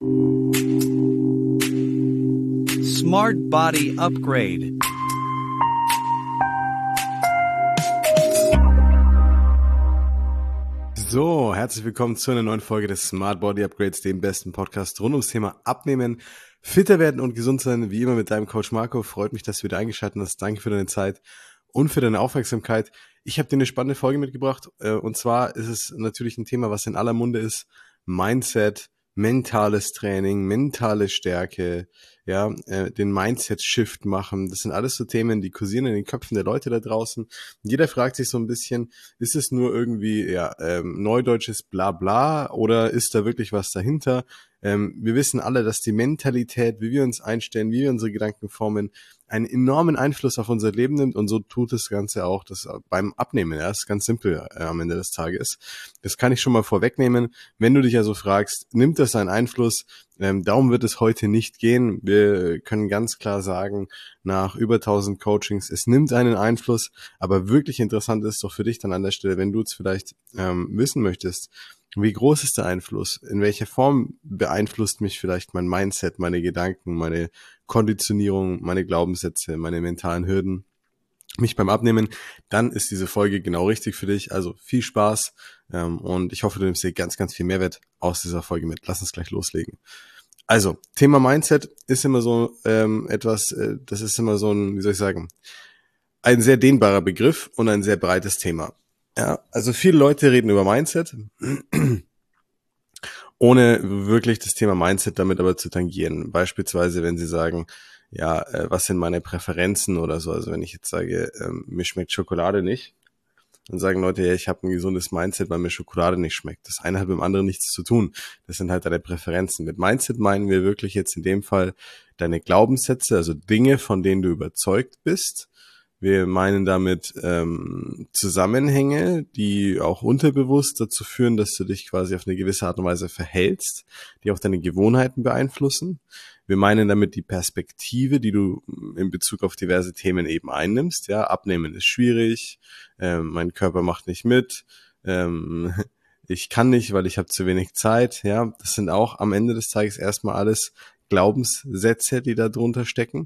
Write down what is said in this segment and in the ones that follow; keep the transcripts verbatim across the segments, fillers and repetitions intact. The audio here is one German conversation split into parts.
Smart Body Upgrade. So, herzlich willkommen zu einer neuen Folge des Smart Body Upgrades, dem besten Podcast rund ums Thema Abnehmen, fitter werden und gesund sein. Wie immer mit deinem Coach Marco. Freut mich, dass du wieder eingeschaltet hast. Danke für deine Zeit und für deine Aufmerksamkeit. Ich habe dir eine spannende Folge mitgebracht. Und zwar ist es natürlich ein Thema, was in aller Munde ist. Mindset, mentales Training, mentale Stärke, ja, äh, den Mindset-Shift machen. Das sind alles so Themen, die kursieren in den Köpfen der Leute da draußen. Jeder fragt sich so ein bisschen, ist es nur irgendwie ja ähm, neudeutsches Blabla oder ist da wirklich was dahinter? Ähm, wir wissen alle, dass die Mentalität, wie wir uns einstellen, wie wir unsere Gedanken formen, einen enormen Einfluss auf unser Leben nimmt, und so tut das Ganze auch das beim Abnehmen. Ja, das ist ganz simpel äh, am Ende des Tages. Das kann ich schon mal vorwegnehmen. Wenn du dich also fragst, nimmt das einen Einfluss? Ähm, darum wird es heute nicht gehen. Wir können ganz klar sagen, nach über tausend Coachings, es nimmt einen Einfluss, aber wirklich interessant ist doch für dich dann an der Stelle, wenn du es vielleicht ähm, wissen möchtest, wie groß ist der Einfluss? In welcher Form beeinflusst mich vielleicht mein Mindset, meine Gedanken, meine Konditionierung, meine Glaubenssätze, meine mentalen Hürden, mich beim Abnehmen? Dann ist diese Folge genau richtig für dich. Also viel Spaß ähm, und ich hoffe, du nimmst dir ganz, ganz viel Mehrwert aus dieser Folge mit. Lass uns gleich loslegen. Also, Thema Mindset ist immer so ähm, etwas, äh, das ist immer so ein, wie soll ich sagen, ein sehr dehnbarer Begriff und ein sehr breites Thema. Ja, also viele Leute reden über Mindset, ohne wirklich das Thema Mindset damit aber zu tangieren. Beispielsweise, wenn sie sagen, ja, äh, was sind meine Präferenzen oder so. Also wenn ich jetzt sage, ähm, mir schmeckt Schokolade nicht, dann sagen Leute, ja, ich habe ein gesundes Mindset, weil mir Schokolade nicht schmeckt. Das eine hat mit dem anderen nichts zu tun. Das sind halt deine Präferenzen. Mit Mindset meinen wir wirklich jetzt in dem Fall deine Glaubenssätze, also Dinge, von denen du überzeugt bist. Wir meinen damit ähm, Zusammenhänge, die auch unterbewusst dazu führen, dass du dich quasi auf eine gewisse Art und Weise verhältst, die auch deine Gewohnheiten beeinflussen. Wir meinen damit die Perspektive, die du in Bezug auf diverse Themen eben einnimmst. Ja, Abnehmen ist schwierig, ähm, mein Körper macht nicht mit, ähm, ich kann nicht, weil ich habe zu wenig Zeit. Ja, das sind auch am Ende des Tages erstmal alles Glaubenssätze, die da drunter stecken.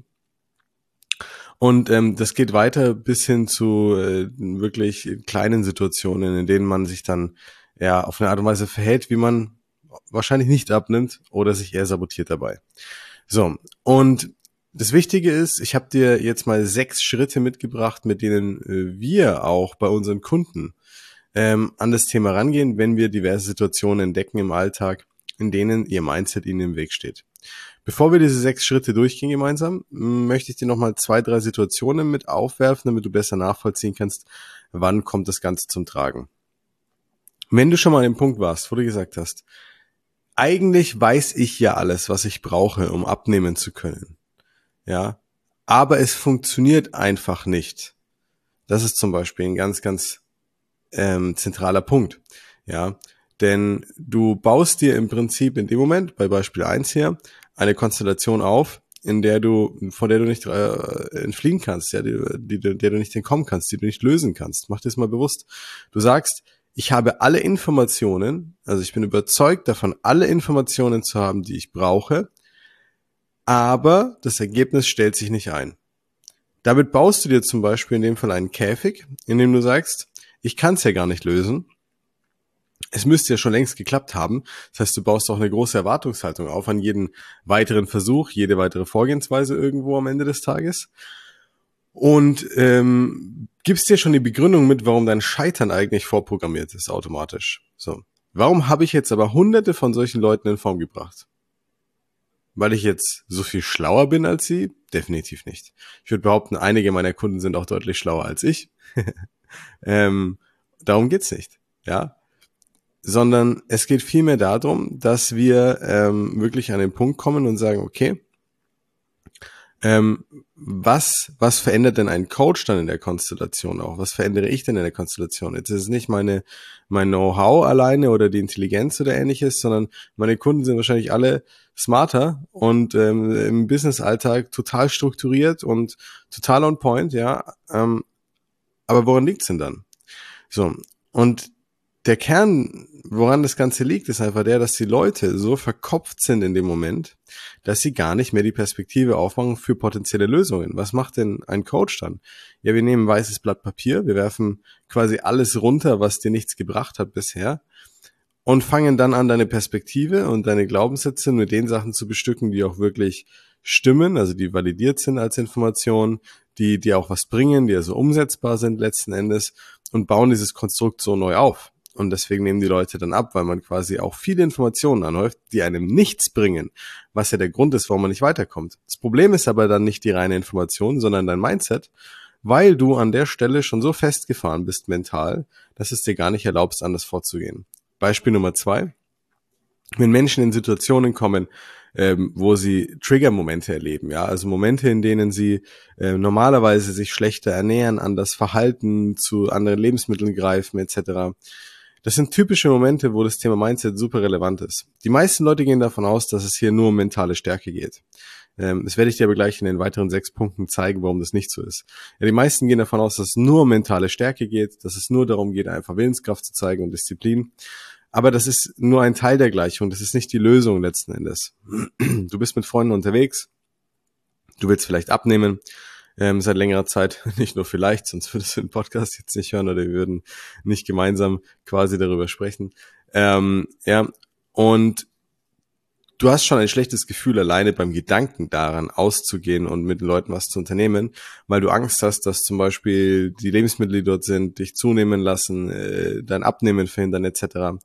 Und ähm, das geht weiter bis hin zu äh, wirklich kleinen Situationen, in denen man sich dann ja auf eine Art und Weise verhält, wie man wahrscheinlich nicht abnimmt oder sich eher sabotiert dabei. So, und das Wichtige ist, ich habe dir jetzt mal sechs Schritte mitgebracht, mit denen äh, wir auch bei unseren Kunden ähm, an das Thema rangehen, wenn wir diverse Situationen entdecken im Alltag, in denen ihr Mindset ihnen im Weg steht. Bevor wir diese sechs Schritte durchgehen gemeinsam, möchte ich dir nochmal zwei, drei Situationen mit aufwerfen, damit du besser nachvollziehen kannst, wann kommt das Ganze zum Tragen. Wenn du schon mal an dem Punkt warst, wo du gesagt hast, eigentlich weiß ich ja alles, was ich brauche, um abnehmen zu können, ja, aber es funktioniert einfach nicht. Das ist zum Beispiel ein ganz, ganz ähm, zentraler Punkt, ja, denn du baust dir im Prinzip in dem Moment, bei Beispiel eins hier, eine Konstellation auf, in der du, von der du nicht äh, entfliehen kannst, ja, die, die, der du nicht entkommen kannst, die du nicht lösen kannst. Mach dir das mal bewusst. Du sagst, ich habe alle Informationen, also ich bin überzeugt davon, alle Informationen zu haben, die ich brauche, aber das Ergebnis stellt sich nicht ein. Damit baust du dir zum Beispiel in dem Fall einen Käfig, in dem du sagst, ich kann es ja gar nicht lösen. Es müsste ja schon längst geklappt haben. Das heißt, du baust auch eine große Erwartungshaltung auf an jeden weiteren Versuch, jede weitere Vorgehensweise irgendwo am Ende des Tages. Und ähm, gibst dir schon die Begründung mit, warum dein Scheitern eigentlich vorprogrammiert ist, automatisch. So. Warum habe ich jetzt aber hunderte von solchen Leuten in Form gebracht? Weil ich jetzt so viel schlauer bin als sie? Definitiv nicht. Ich würde behaupten, einige meiner Kunden sind auch deutlich schlauer als ich. ähm, darum geht's nicht. Ja. Sondern es geht vielmehr darum, dass wir ähm, wirklich an den Punkt kommen und sagen, okay, ähm, was was verändert denn ein Coach dann in der Konstellation auch? Was verändere ich denn in der Konstellation? Jetzt ist es nicht meine mein Know-how alleine oder die Intelligenz oder ähnliches, sondern meine Kunden sind wahrscheinlich alle smarter und ähm, im Business-Alltag total strukturiert und total on point, ja. Ähm, aber woran liegt's denn dann? So, und der Kern, woran das Ganze liegt, ist einfach der, dass die Leute so verkopft sind in dem Moment, dass sie gar nicht mehr die Perspektive aufmachen für potenzielle Lösungen. Was macht denn ein Coach dann? Ja, wir nehmen ein weißes Blatt Papier, wir werfen quasi alles runter, was dir nichts gebracht hat bisher und fangen dann an, deine Perspektive und deine Glaubenssätze mit den Sachen zu bestücken, die auch wirklich stimmen, also die validiert sind als Information, die die auch was bringen, die also umsetzbar sind letzten Endes und bauen dieses Konstrukt so neu auf. Und deswegen nehmen die Leute dann ab, weil man quasi auch viele Informationen anhäuft, die einem nichts bringen, was ja der Grund ist, warum man nicht weiterkommt. Das Problem ist aber dann nicht die reine Information, sondern dein Mindset, weil du an der Stelle schon so festgefahren bist mental, dass es dir gar nicht erlaubst, anders vorzugehen. Beispiel Nummer zwei. Wenn Menschen in Situationen kommen, ähm, wo sie Trigger-Momente erleben, ja, also Momente, in denen sie äh, normalerweise sich schlechter ernähren, anders verhalten, zu anderen Lebensmitteln greifen et cetera. Das sind typische Momente, wo das Thema Mindset super relevant ist. Die meisten Leute gehen davon aus, dass es hier nur um mentale Stärke geht. Ähm, das werde ich dir aber gleich in den weiteren sechs Punkten zeigen, warum das nicht so ist. Ja, die meisten gehen davon aus, dass es nur um mentale Stärke geht, dass es nur darum geht, einfach Willenskraft zu zeigen und Disziplin. Aber das ist nur ein Teil der Gleichung, das ist nicht die Lösung letzten Endes. Du bist mit Freunden unterwegs, du willst vielleicht abnehmen, ähm, seit längerer Zeit, nicht nur vielleicht, sonst würdest du den Podcast jetzt nicht hören oder wir würden nicht gemeinsam quasi darüber sprechen. Ähm, ja, und du hast schon ein schlechtes Gefühl alleine beim Gedanken daran, auszugehen und mit den Leuten was zu unternehmen, weil du Angst hast, dass zum Beispiel die Lebensmittel, die dort sind, dich zunehmen lassen, äh, dein Abnehmen verhindern et cetera.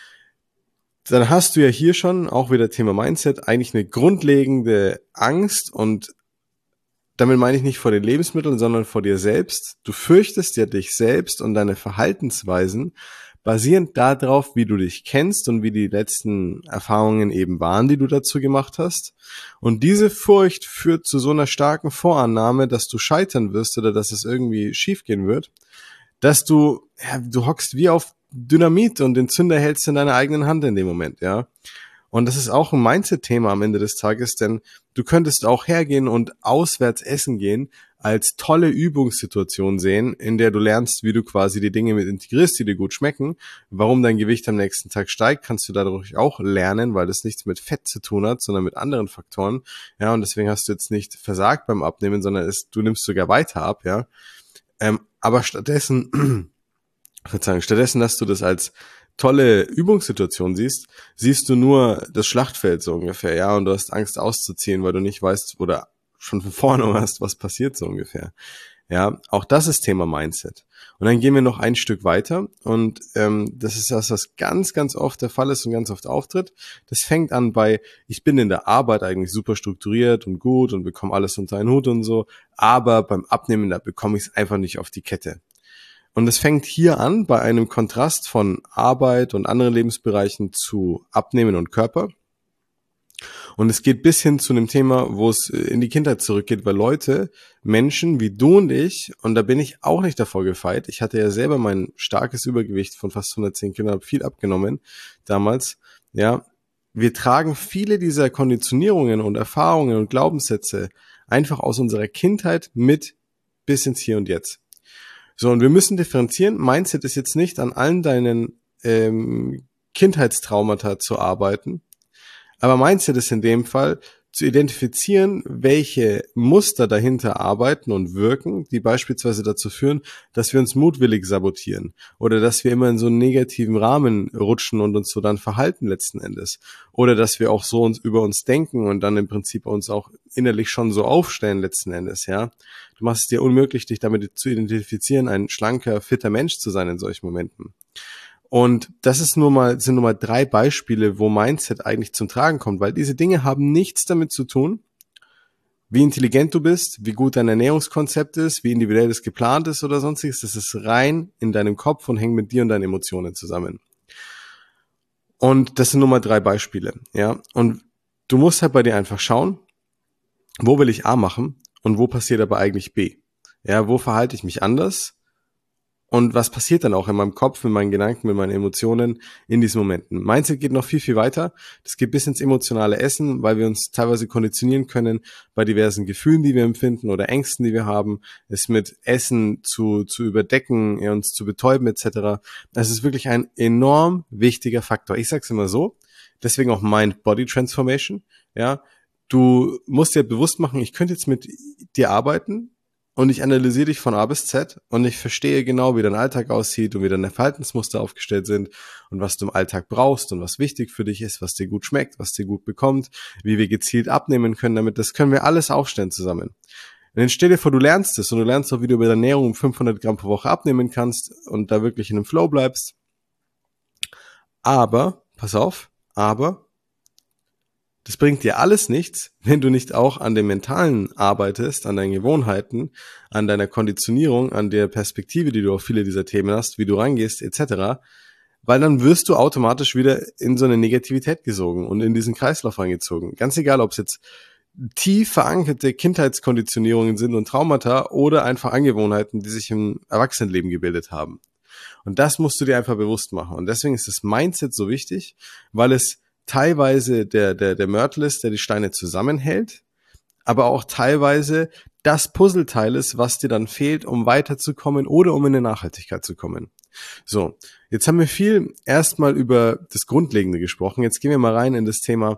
Dann hast du ja hier schon, auch wieder Thema Mindset, eigentlich eine grundlegende Angst und damit meine ich nicht vor den Lebensmitteln, sondern vor dir selbst. Du fürchtest ja dich selbst und deine Verhaltensweisen basierend darauf, wie du dich kennst und wie die letzten Erfahrungen eben waren, die du dazu gemacht hast. Und diese Furcht führt zu so einer starken Vorannahme, dass du scheitern wirst oder dass es irgendwie schiefgehen wird, dass du, ja, du hockst wie auf Dynamit und den Zünder hältst in deiner eigenen Hand in dem Moment, ja. Und das ist auch ein Mindset-Thema am Ende des Tages, denn du könntest auch hergehen und auswärts essen gehen, als tolle Übungssituation sehen, in der du lernst, wie du quasi die Dinge mit integrierst, die dir gut schmecken. Warum dein Gewicht am nächsten Tag steigt, kannst du dadurch auch lernen, weil das nichts mit Fett zu tun hat, sondern mit anderen Faktoren. Ja, und deswegen hast du jetzt nicht versagt beim Abnehmen, sondern es, du nimmst sogar weiter ab, ja. Ähm, aber stattdessen, Verzeihung, stattdessen, dass du das als tolle Übungssituation siehst, siehst du nur das Schlachtfeld so ungefähr, ja, und du hast Angst auszuziehen, weil du nicht weißt oder schon von vorne hast, was passiert so ungefähr. Ja, auch das ist Thema Mindset. Und dann gehen wir noch ein Stück weiter und ähm, das ist das, was ganz, ganz oft der Fall ist und ganz oft auftritt. Das fängt an bei, ich bin in der Arbeit eigentlich super strukturiert und gut und bekomme alles unter einen Hut und so, aber beim Abnehmen, da bekomme ich es einfach nicht auf die Kette. Und es fängt hier an bei einem Kontrast von Arbeit und anderen Lebensbereichen zu Abnehmen und Körper. Und es geht bis hin zu einem Thema, wo es in die Kindheit zurückgeht, weil Leute, Menschen wie du und ich, und da bin ich auch nicht davor gefeit, ich hatte ja selber mein starkes Übergewicht von fast hundertzehn Kilo, habe viel abgenommen damals, ja, wir tragen viele dieser Konditionierungen und Erfahrungen und Glaubenssätze einfach aus unserer Kindheit mit bis ins Hier und Jetzt. So, und wir müssen differenzieren. Mindset ist jetzt nicht an allen deinen ähm, Kindheitstraumata zu arbeiten, aber Mindset ist in dem Fall zu identifizieren, welche Muster dahinter arbeiten und wirken, die beispielsweise dazu führen, dass wir uns mutwillig sabotieren oder dass wir immer in so einen negativen Rahmen rutschen und uns so dann verhalten letzten Endes oder dass wir auch so uns über uns denken und dann im Prinzip uns auch innerlich schon so aufstellen letzten Endes, ja. Du machst es dir unmöglich, dich damit zu identifizieren, ein schlanker, fitter Mensch zu sein in solchen Momenten. Und das ist nur mal, sind nur mal drei Beispiele, wo Mindset eigentlich zum Tragen kommt, weil diese Dinge haben nichts damit zu tun, wie intelligent du bist, wie gut dein Ernährungskonzept ist, wie individuell es geplant ist oder sonstiges. Das ist rein in deinem Kopf und hängt mit dir und deinen Emotionen zusammen. Und das sind nur mal drei Beispiele, ja. Und du musst halt bei dir einfach schauen, wo will ich A machen und wo passiert aber eigentlich B? Ja, wo verhalte ich mich anders? Und was passiert dann auch in meinem Kopf, in meinen Gedanken, mit meinen Emotionen in diesen Momenten? Mindset geht noch viel, viel weiter. Das geht bis ins emotionale Essen, weil wir uns teilweise konditionieren können bei diversen Gefühlen, die wir empfinden oder Ängsten, die wir haben, es mit Essen zu, zu überdecken, ja, uns zu betäuben et cetera. Das ist wirklich ein enorm wichtiger Faktor. Ich sage es immer so, deswegen auch Mind-Body-Transformation. Ja, du musst dir bewusst machen, ich könnte jetzt mit dir arbeiten, und ich analysiere dich von A bis Z und ich verstehe genau, wie dein Alltag aussieht und wie deine Verhaltensmuster aufgestellt sind und was du im Alltag brauchst und was wichtig für dich ist, was dir gut schmeckt, was dir gut bekommt, wie wir gezielt abnehmen können damit. Das können wir alles aufstellen zusammen. Und dann stell dir vor, du lernst es und du lernst auch, wie du über deine Ernährung um fünfhundert Gramm pro Woche abnehmen kannst und da wirklich in einem Flow bleibst. Aber, pass auf, aber das bringt dir alles nichts, wenn du nicht auch an dem Mentalen arbeitest, an deinen Gewohnheiten, an deiner Konditionierung, an der Perspektive, die du auf viele dieser Themen hast, wie du rangehst, et cetera. Weil dann wirst du automatisch wieder in so eine Negativität gesogen und in diesen Kreislauf reingezogen. Ganz egal, ob es jetzt tief verankerte Kindheitskonditionierungen sind und Traumata oder einfach Angewohnheiten, die sich im Erwachsenenleben gebildet haben. Und das musst du dir einfach bewusst machen. Und deswegen ist das Mindset so wichtig, weil es teilweise der, der, der Mörtel ist, der die Steine zusammenhält, aber auch teilweise das Puzzleteil ist, was dir dann fehlt, um weiterzukommen oder um in eine Nachhaltigkeit zu kommen. So, jetzt haben wir viel erstmal über das Grundlegende gesprochen. Jetzt gehen wir mal rein in das Thema,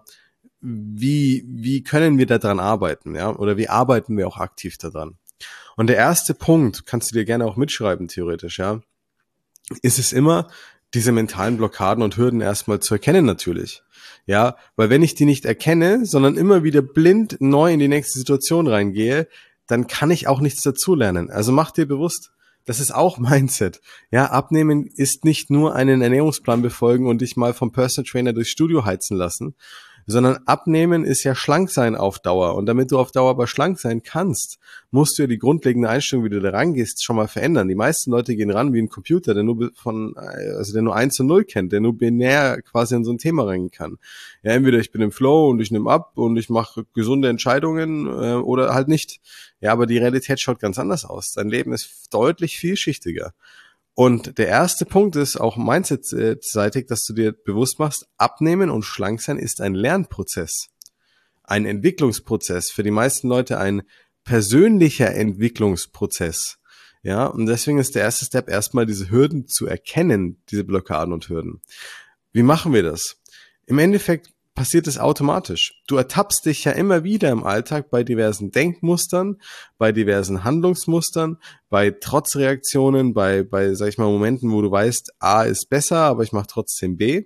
wie, wie können wir daran arbeiten, ja, oder wie arbeiten wir auch aktiv daran? Und der erste Punkt, kannst du dir gerne auch mitschreiben, theoretisch, ja, ist es immer, diese mentalen Blockaden und Hürden erstmal zu erkennen natürlich. Ja, weil wenn ich die nicht erkenne, sondern immer wieder blind neu in die nächste Situation reingehe, dann kann ich auch nichts dazulernen. Also mach dir bewusst, das ist auch Mindset. Ja, abnehmen ist nicht nur einen Ernährungsplan befolgen und dich mal vom Personal Trainer durchs Studio heizen lassen, sondern abnehmen ist ja schlank sein auf Dauer. Und damit du auf Dauer aber schlank sein kannst, musst du ja die grundlegende Einstellung, wie du da rangehst, schon mal verändern. Die meisten Leute gehen ran wie ein Computer, der nur von, also der nur eins und null kennt, der nur binär quasi in so ein Thema reingehen kann. Ja, entweder ich bin im Flow und ich nehme ab und ich mache gesunde Entscheidungen äh, oder halt nicht. Ja, aber die Realität schaut ganz anders aus. Dein Leben ist deutlich vielschichtiger. Und der erste Punkt ist auch mindset-seitig, dass du dir bewusst machst, abnehmen und schlank sein ist ein Lernprozess, ein Entwicklungsprozess, für die meisten Leute ein persönlicher Entwicklungsprozess. Ja, und deswegen ist der erste Step erstmal diese Hürden zu erkennen, diese Blockaden und Hürden. Wie machen wir das? Im Endeffekt passiert es automatisch. Du ertappst dich ja immer wieder im Alltag bei diversen Denkmustern, bei diversen Handlungsmustern, bei Trotzreaktionen, bei, bei, sag ich mal, Momenten, wo du weißt, A ist besser, aber ich mache trotzdem B.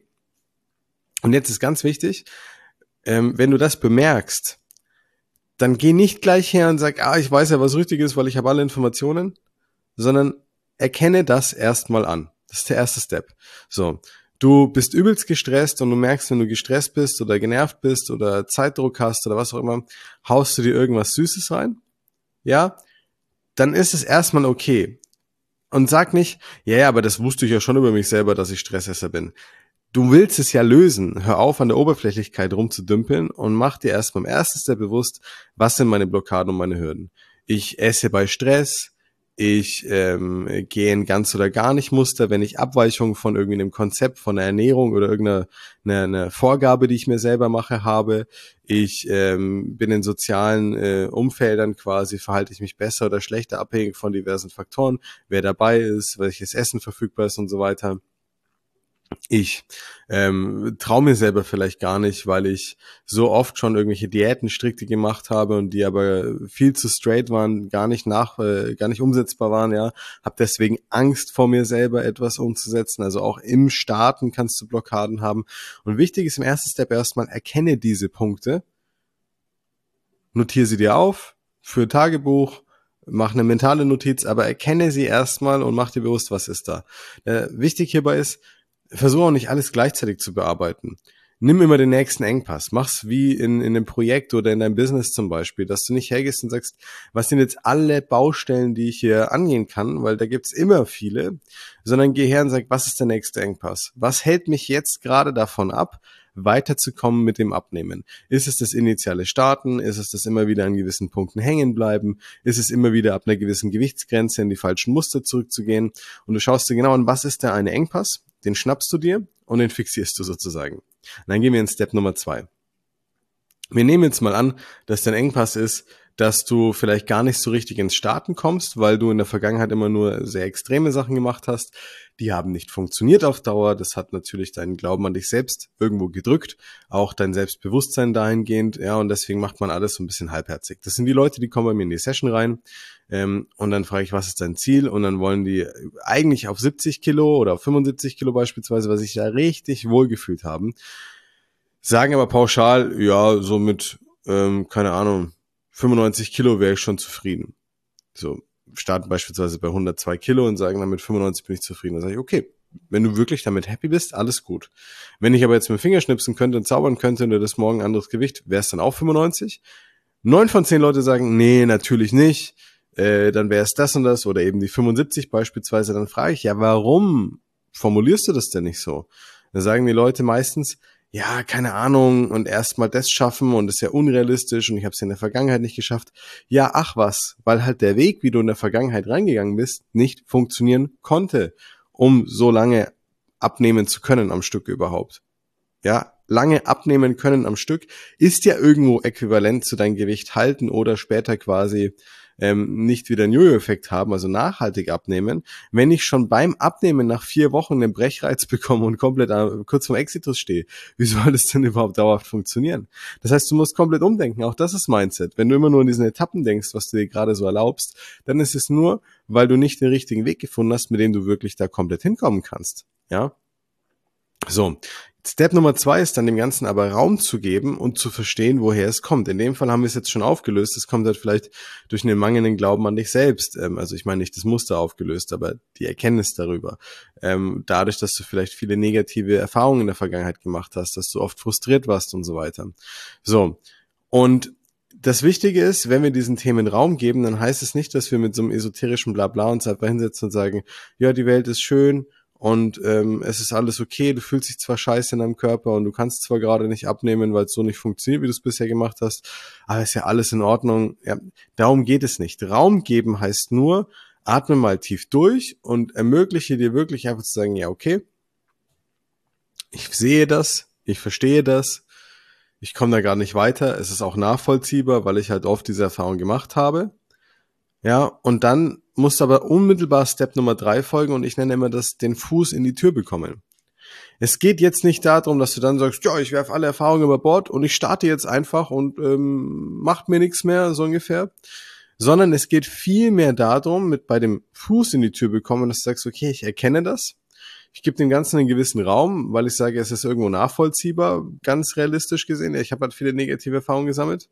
Und jetzt ist ganz wichtig, ähm, wenn du das bemerkst, dann geh nicht gleich her und sag, ah, ich weiß ja, was richtig ist, weil ich habe alle Informationen, sondern erkenne das erstmal an. Das ist der erste Step. So. Du bist übelst gestresst und du merkst, wenn du gestresst bist oder genervt bist oder Zeitdruck hast oder was auch immer, haust du dir irgendwas Süßes rein, ja, dann ist es erstmal okay. Und sag nicht, ja, yeah, aber das wusste ich ja schon über mich selber, dass ich Stressesser bin. Du willst es ja lösen. Hör auf, an der Oberflächlichkeit rumzudümpeln und mach dir erstmal im ersten Step bewusst, was sind meine Blockaden und meine Hürden. Ich esse bei Stress. Ich ähm, gehe in ganz oder gar nicht Muster, wenn ich Abweichungen von irgendwie einem Konzept, von der Ernährung oder irgendeiner eine, eine Vorgabe, die ich mir selber mache, habe. Ich ähm, bin in sozialen äh, Umfeldern quasi, verhalte ich mich besser oder schlechter, abhängig von diversen Faktoren, wer dabei ist, welches Essen verfügbar ist und so weiter. Ich ähm, traue mir selber vielleicht gar nicht, weil ich so oft schon irgendwelche Diäten strikte gemacht habe und die aber viel zu straight waren, gar nicht nach, äh, gar nicht umsetzbar waren, ja, habe deswegen Angst vor mir selber etwas umzusetzen. Also auch im Starten kannst du Blockaden haben. Und wichtig ist im ersten Step erstmal, erkenne diese Punkte, notiere sie dir auf, führe Tagebuch, mach eine mentale Notiz, aber erkenne sie erstmal und mach dir bewusst, was ist da. Äh, wichtig hierbei ist, versuche auch nicht alles gleichzeitig zu bearbeiten. Nimm immer den nächsten Engpass. Mach's wie in, in einem Projekt oder in deinem Business zum Beispiel, dass du nicht hergehst und sagst, was sind jetzt alle Baustellen, die ich hier angehen kann, weil da gibt's immer viele, sondern geh her und sag, was ist der nächste Engpass? Was hält mich jetzt gerade davon ab, weiterzukommen mit dem Abnehmen? Ist es das initiale Starten? Ist es das immer wieder an gewissen Punkten hängen bleiben? Ist es immer wieder ab einer gewissen Gewichtsgrenze in die falschen Muster zurückzugehen? Und du schaust dir genau an, was ist der eine Engpass? Den schnappst du dir und den fixierst du sozusagen. Und dann gehen wir in Step Nummer zwei. Wir nehmen jetzt mal an, dass dein Engpass ist, dass du vielleicht gar nicht so richtig ins Starten kommst, weil du in der Vergangenheit immer nur sehr extreme Sachen gemacht hast. Die haben nicht funktioniert auf Dauer. Das hat natürlich deinen Glauben an dich selbst irgendwo gedrückt, auch dein Selbstbewusstsein dahingehend. Ja, und deswegen macht man alles so ein bisschen halbherzig. Das sind die Leute, die kommen bei mir in die Session rein ähm, und dann frage ich, was ist dein Ziel? Und dann wollen die eigentlich auf siebzig Kilo oder auf fünfundsiebzig Kilo beispielsweise, was sich da richtig wohlgefühlt haben, sagen aber pauschal, ja, so mit, ähm, keine Ahnung, fünfundneunzig Kilo wäre ich schon zufrieden. So, starten beispielsweise bei hundertzwei Kilo und sagen dann mit fünfundneunzig bin ich zufrieden. Dann sage ich, okay, wenn du wirklich damit happy bist, alles gut. Wenn ich aber jetzt mit dem Finger schnipsen könnte und zaubern könnte und du das morgen ein anderes Gewicht, wäre es dann auch fünfundneunzig? Neun von zehn Leute sagen, nee, natürlich nicht. Äh, dann wäre es das und das oder eben die fünfundsiebzig beispielsweise. Dann frage ich, ja, warum formulierst du das denn nicht so? Dann sagen die Leute meistens, ja, keine Ahnung, und erst mal das schaffen und das ist ja unrealistisch und ich habe es in der Vergangenheit nicht geschafft. Ja, ach was, weil halt der Weg, wie du in der Vergangenheit reingegangen bist, nicht funktionieren konnte, um so lange abnehmen zu können am Stück überhaupt. Ja, lange abnehmen können am Stück ist ja irgendwo äquivalent zu dein Gewicht halten oder später quasi ähm, nicht wieder einen Jojo-Effekt haben, also nachhaltig abnehmen. Wenn ich schon beim Abnehmen nach vier Wochen einen Brechreiz bekomme und komplett äh, kurz vorm Exitus stehe, wie soll das denn überhaupt dauerhaft funktionieren? Das heißt, du musst komplett umdenken. Auch das ist Mindset. Wenn du immer nur in diesen Etappen denkst, was du dir gerade so erlaubst, dann ist es nur, weil du nicht den richtigen Weg gefunden hast, mit dem du wirklich da komplett hinkommen kannst. Ja. So, Step Nummer zwei ist dann dem Ganzen aber Raum zu geben und zu verstehen, woher es kommt. In dem Fall haben wir es jetzt schon aufgelöst. Es kommt halt vielleicht durch einen mangelnden Glauben an dich selbst. Also ich meine nicht das Muster aufgelöst, aber die Erkenntnis darüber. Dadurch, dass du vielleicht viele negative Erfahrungen in der Vergangenheit gemacht hast, dass du oft frustriert warst und so weiter. So, und das Wichtige ist, wenn wir diesen Themen Raum geben, dann heißt es nicht, dass wir mit so einem esoterischen Blabla uns einfach hinsetzen und sagen, ja, die Welt ist schön, und ähm, es ist alles okay, du fühlst dich zwar scheiße in deinem Körper und du kannst zwar gerade nicht abnehmen, weil es so nicht funktioniert, wie du es bisher gemacht hast, aber ist ja alles in Ordnung. Ja, darum geht es nicht. Raum geben heißt nur, atme mal tief durch und ermögliche dir wirklich einfach zu sagen, ja okay, ich sehe das, ich verstehe das, ich komme da gar nicht weiter, es ist auch nachvollziehbar, weil ich halt oft diese Erfahrung gemacht habe. Ja, und dann musst du aber unmittelbar Step Nummer drei folgen und ich nenne immer das, den Fuß in die Tür bekommen. Es geht jetzt nicht darum, dass du dann sagst, ja, ich werfe alle Erfahrungen über Bord und ich starte jetzt einfach und ähm, macht mir nichts mehr, so ungefähr. Sondern es geht viel mehr darum, mit bei dem Fuß in die Tür bekommen, dass du sagst, okay, ich erkenne das. Ich gebe dem Ganzen einen gewissen Raum, weil ich sage, es ist irgendwo nachvollziehbar, ganz realistisch gesehen. Ich habe halt viele negative Erfahrungen gesammelt.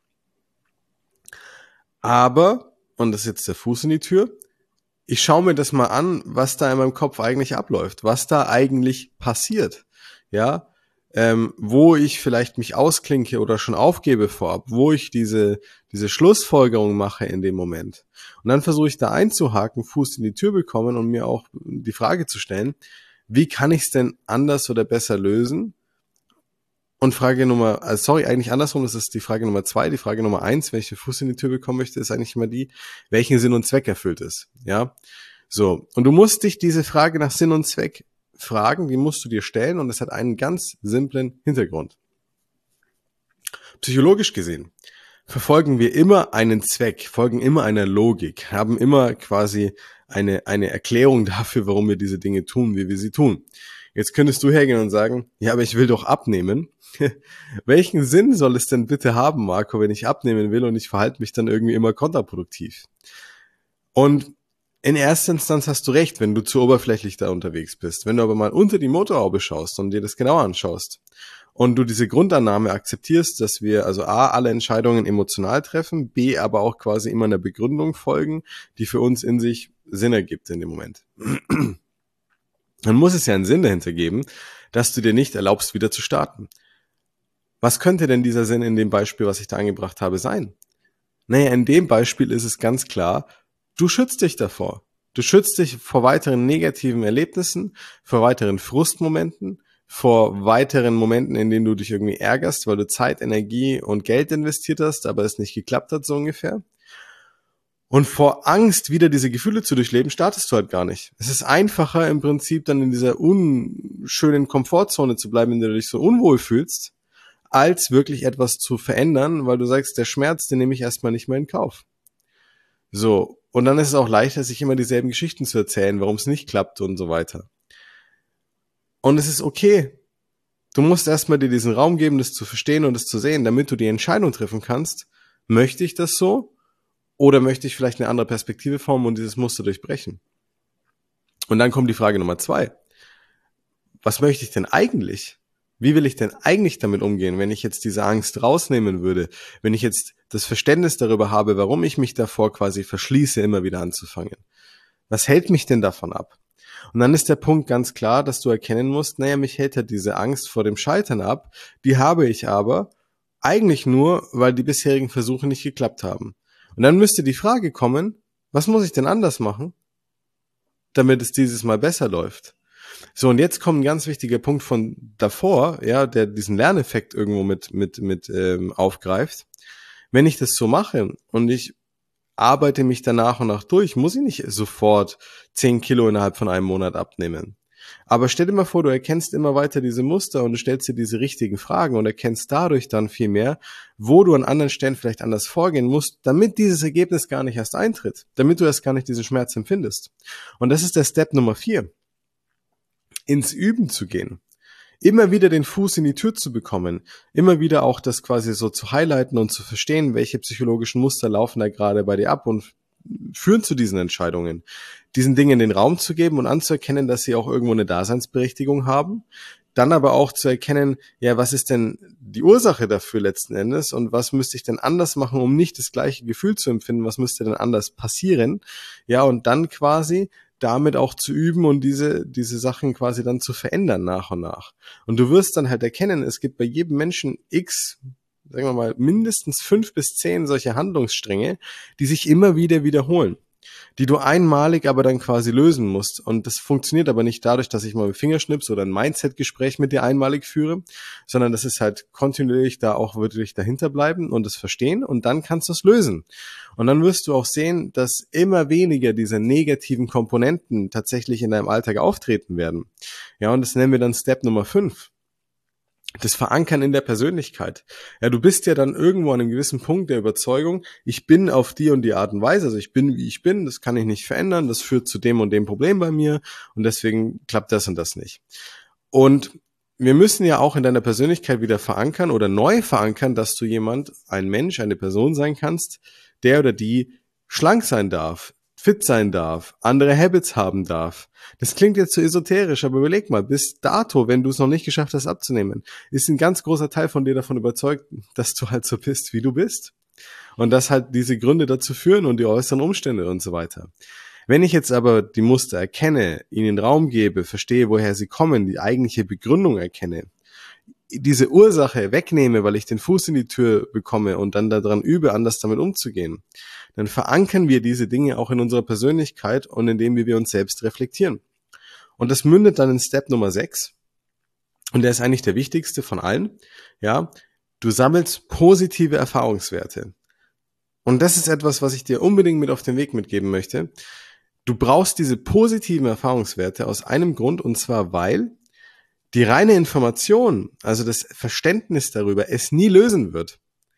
Aber und das ist jetzt der Fuß in die Tür, ich schaue mir das mal an, was da in meinem Kopf eigentlich abläuft, was da eigentlich passiert, ja, ähm, wo ich vielleicht mich ausklinke oder schon aufgebe vorab, wo ich diese diese Schlussfolgerung mache in dem Moment. Und dann versuche ich da einzuhaken, Fuß in die Tür bekommen und mir auch die Frage zu stellen, wie kann ich es denn anders oder besser lösen? Und Frage Nummer, also sorry, eigentlich andersrum, das ist die Frage Nummer zwei. Die Frage Nummer eins, wenn ich den Fuß in die Tür bekommen möchte, ist eigentlich immer die, welchen Sinn und Zweck erfüllt ist. Ja, so. Und du musst dich diese Frage nach Sinn und Zweck fragen, die musst du dir stellen und es hat einen ganz simplen Hintergrund. Psychologisch gesehen verfolgen wir immer einen Zweck, folgen immer einer Logik, haben immer quasi eine, eine Erklärung dafür, warum wir diese Dinge tun, wie wir sie tun. Jetzt könntest du hergehen und sagen, ja, aber ich will doch abnehmen. Welchen Sinn soll es denn bitte haben, Marco, wenn ich abnehmen will und ich verhalte mich dann irgendwie immer kontraproduktiv? Und in erster Instanz hast du recht, wenn du zu oberflächlich da unterwegs bist. Wenn du aber mal unter die Motorhaube schaust und dir das genauer anschaust und du diese Grundannahme akzeptierst, dass wir also A, alle Entscheidungen emotional treffen, B, aber auch quasi immer einer Begründung folgen, die für uns in sich Sinn ergibt in dem Moment. Dann muss es ja einen Sinn dahinter geben, dass du dir nicht erlaubst, wieder zu starten. Was könnte denn dieser Sinn in dem Beispiel, was ich da angebracht habe, sein? Naja, in dem Beispiel ist es ganz klar, du schützt dich davor. Du schützt dich vor weiteren negativen Erlebnissen, vor weiteren Frustmomenten, vor weiteren Momenten, in denen du dich irgendwie ärgerst, weil du Zeit, Energie und Geld investiert hast, aber es nicht geklappt hat, so ungefähr. Und vor Angst, wieder diese Gefühle zu durchleben, startest du halt gar nicht. Es ist einfacher im Prinzip dann in dieser unschönen Komfortzone zu bleiben, in der du dich so unwohl fühlst, als wirklich etwas zu verändern, weil du sagst, der Schmerz, den nehme ich erstmal nicht mehr in Kauf. So, und dann ist es auch leichter, sich immer dieselben Geschichten zu erzählen, warum es nicht klappt und so weiter. Und es ist okay. Du musst erstmal dir diesen Raum geben, das zu verstehen und das zu sehen, damit du die Entscheidung treffen kannst, möchte ich das so oder möchte ich vielleicht eine andere Perspektive formen und dieses Muster durchbrechen? Und dann kommt die Frage Nummer zwei. Was möchte ich denn eigentlich? Wie will ich denn eigentlich damit umgehen, wenn ich jetzt diese Angst rausnehmen würde, wenn ich jetzt das Verständnis darüber habe, warum ich mich davor quasi verschließe, immer wieder anzufangen? Was hält mich denn davon ab? Und dann ist der Punkt ganz klar, dass du erkennen musst, naja, mich hält ja diese Angst vor dem Scheitern ab, die habe ich aber eigentlich nur, weil die bisherigen Versuche nicht geklappt haben. Und dann müsste die Frage kommen, was muss ich denn anders machen, damit es dieses Mal besser läuft? So, und jetzt kommt ein ganz wichtiger Punkt von davor, ja, der diesen Lerneffekt irgendwo mit mit mit ähm, aufgreift. Wenn ich das so mache und ich arbeite mich dann nach und nach durch, muss ich nicht sofort zehn Kilo innerhalb von einem Monat abnehmen. Aber stell dir mal vor, du erkennst immer weiter diese Muster und du stellst dir diese richtigen Fragen und erkennst dadurch dann viel mehr, wo du an anderen Stellen vielleicht anders vorgehen musst, damit dieses Ergebnis gar nicht erst eintritt, damit du erst gar nicht diesen Schmerz empfindest. Und das ist der Step Nummer vier. Ins Üben zu gehen. Immer wieder den Fuß in die Tür zu bekommen, immer wieder auch das quasi so zu highlighten und zu verstehen, welche psychologischen Muster laufen da gerade bei dir ab und führen zu diesen Entscheidungen. Diesen Dingen den Raum zu geben und anzuerkennen, dass sie auch irgendwo eine Daseinsberechtigung haben. Dann aber auch zu erkennen, ja, was ist denn die Ursache dafür letzten Endes und was müsste ich denn anders machen, um nicht das gleiche Gefühl zu empfinden, was müsste denn anders passieren? Ja, und dann quasi damit auch zu üben und diese diese Sachen quasi dann zu verändern nach und nach. Und du wirst dann halt erkennen, es gibt bei jedem Menschen x, sagen wir mal, mindestens fünf bis zehn solche Handlungsstränge, die sich immer wieder wiederholen, die du einmalig aber dann quasi lösen musst. Und das funktioniert aber nicht dadurch, dass ich mal mit Fingerschnips oder ein Mindset-Gespräch mit dir einmalig führe, sondern das ist halt kontinuierlich da auch wirklich dahinter bleiben und das verstehen und dann kannst du es lösen. Und dann wirst du auch sehen, dass immer weniger dieser negativen Komponenten tatsächlich in deinem Alltag auftreten werden. Ja, und das nennen wir dann Step Nummer fünf. Das Verankern in der Persönlichkeit. Ja, du bist ja dann irgendwo an einem gewissen Punkt der Überzeugung, ich bin auf die und die Art und Weise, also ich bin, wie ich bin, das kann ich nicht verändern, das führt zu dem und dem Problem bei mir und deswegen klappt das und das nicht. Und wir müssen ja auch in deiner Persönlichkeit wieder verankern oder neu verankern, dass du jemand, ein Mensch, eine Person sein kannst, der oder die schlank sein darf, fit sein darf, andere Habits haben darf. Das klingt jetzt so esoterisch, aber überleg mal, bis dato, wenn du es noch nicht geschafft hast abzunehmen, ist ein ganz großer Teil von dir davon überzeugt, dass du halt so bist, wie du bist. Und dass halt diese Gründe dazu führen und die äußeren Umstände und so weiter. Wenn ich jetzt aber die Muster erkenne, ihnen Raum gebe, verstehe, woher sie kommen, die eigentliche Begründung erkenne, diese Ursache wegnehme, weil ich den Fuß in die Tür bekomme und dann daran übe, anders damit umzugehen, dann verankern wir diese Dinge auch in unserer Persönlichkeit und indem wir uns selbst reflektieren. Und das mündet dann in Step Nummer sechs. Und der ist eigentlich der wichtigste von allen. Ja, du sammelst positive Erfahrungswerte. Und das ist etwas, was ich dir unbedingt mit auf den Weg mitgeben möchte. Du brauchst diese positiven Erfahrungswerte aus einem Grund, und zwar, weil die reine Information, also das Verständnis darüber, es nie lösen wird.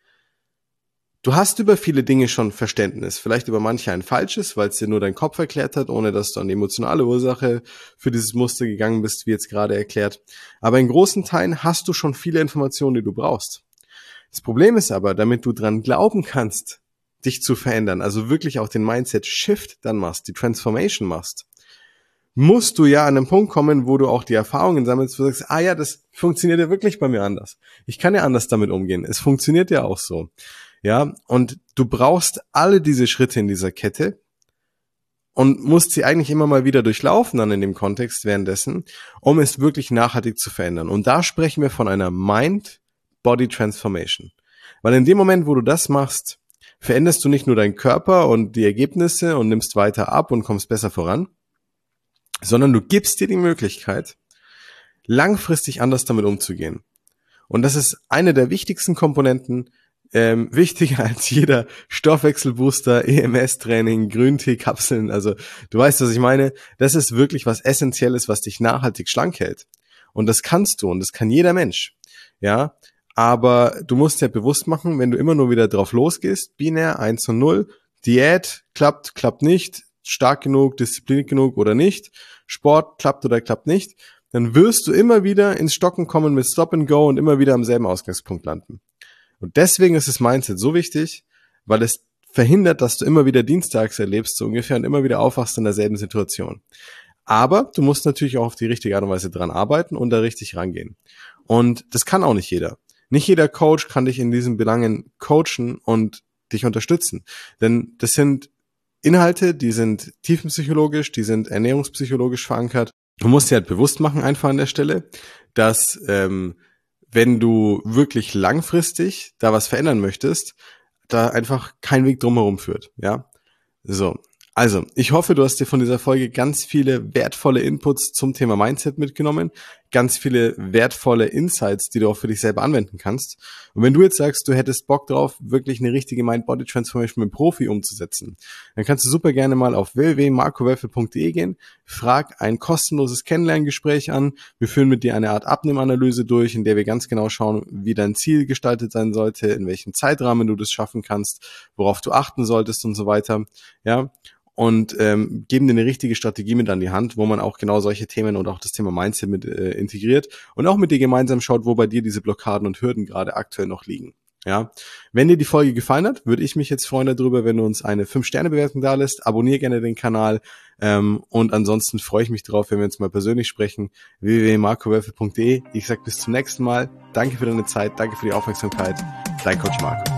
Du hast über viele Dinge schon Verständnis, vielleicht über manche ein falsches, weil es dir nur dein Kopf erklärt hat, ohne dass du an die emotionale Ursache für dieses Muster gegangen bist, wie jetzt gerade erklärt. Aber in großen Teilen hast du schon viele Informationen, die du brauchst. Das Problem ist aber, damit du dran glauben kannst, dich zu verändern, also wirklich auch den Mindset-Shift dann machst, die Transformation machst, musst du ja an einen Punkt kommen, wo du auch die Erfahrungen sammelst, wo du sagst, ah ja, das funktioniert ja wirklich bei mir anders. Ich kann ja anders damit umgehen. Es funktioniert ja auch so. Ja, und du brauchst alle diese Schritte in dieser Kette und musst sie eigentlich immer mal wieder durchlaufen dann in dem Kontext währenddessen, um es wirklich nachhaltig zu verändern. Und da sprechen wir von einer Mind-Body-Transformation. Weil in dem Moment, wo du das machst, veränderst du nicht nur deinen Körper und die Ergebnisse und nimmst weiter ab und kommst besser voran, sondern du gibst dir die Möglichkeit, langfristig anders damit umzugehen. Und das ist eine der wichtigsten Komponenten, ähm, wichtiger als jeder Stoffwechselbooster, E M S-Training, Grüntee-Kapseln. Also du weißt, was ich meine. Das ist wirklich was Essentielles, was dich nachhaltig schlank hält. Und das kannst du und das kann jeder Mensch. Ja, aber du musst dir bewusst machen, wenn du immer nur wieder drauf losgehst, binär eins und null, Diät klappt, klappt nicht, stark genug, diszipliniert genug oder nicht, Sport klappt oder klappt nicht, dann wirst du immer wieder ins Stocken kommen mit Stop and Go und immer wieder am selben Ausgangspunkt landen. Und deswegen ist das Mindset so wichtig, weil es verhindert, dass du immer wieder dienstags erlebst, so ungefähr, und immer wieder aufwachst in derselben Situation. Aber du musst natürlich auch auf die richtige Art und Weise dran arbeiten und da richtig rangehen. Und das kann auch nicht jeder. Nicht jeder Coach kann dich in diesen Belangen coachen und dich unterstützen. Denn das sind Inhalte, die sind tiefenpsychologisch, die sind ernährungspsychologisch verankert. Du musst dir halt bewusst machen einfach an der Stelle, dass ähm, wenn du wirklich langfristig da was verändern möchtest, da einfach kein Weg drumherum führt, ja. So, also, ich hoffe, du hast dir von dieser Folge ganz viele wertvolle Inputs zum Thema Mindset mitgenommen, ganz viele wertvolle Insights, die du auch für dich selber anwenden kannst. Und wenn du jetzt sagst, du hättest Bock drauf, wirklich eine richtige Mind-Body-Transformation mit einem Profi umzusetzen, dann kannst du super gerne mal auf w w w punkt marco wölfel punkt d e gehen, frag ein kostenloses Kennenlerngespräch an. Wir führen mit dir eine Art Abnehmanalyse durch, in der wir ganz genau schauen, wie dein Ziel gestaltet sein sollte, in welchem Zeitrahmen du das schaffen kannst, worauf du achten solltest und so weiter, ja. Und ähm, geben dir eine richtige Strategie mit an die Hand, wo man auch genau solche Themen und auch das Thema Mindset mit äh, integriert und auch mit dir gemeinsam schaut, wo bei dir diese Blockaden und Hürden gerade aktuell noch liegen. Ja, wenn dir die Folge gefallen hat, würde ich mich jetzt freuen darüber, wenn du uns eine fünf Sterne Bewertung da lässt. Abonniere gerne den Kanal ähm, und ansonsten freue ich mich drauf, wenn wir uns mal persönlich sprechen. w w w punkt marco wölfel punkt d e. Ich sag bis zum nächsten Mal. Danke für deine Zeit, danke für die Aufmerksamkeit. Dein Coach Marco.